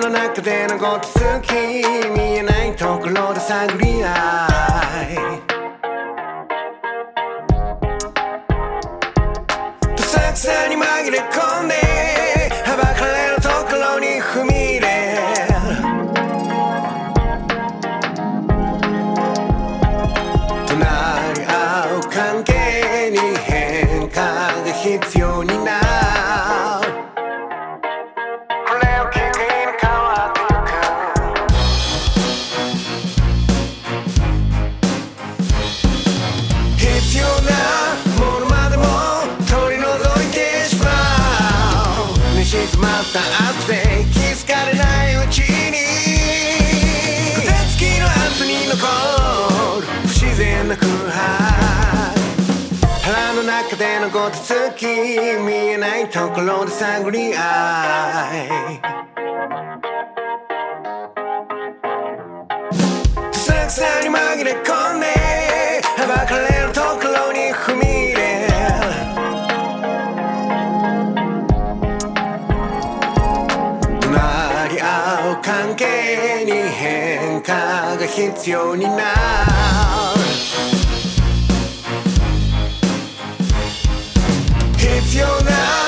の中でのごとつき見えないところで探り合いどさくさに紛れ込んではばかれるところに踏み入れ隣り合う関係に変化が必要になる静まった後で気づかれないうちにこてつきの後に残る不自然な空白腹の中でのごとつき見えないところで探り合いどさくさに紛れ込んではばかれるところに踏み入れ関係に変化が必要になる必要な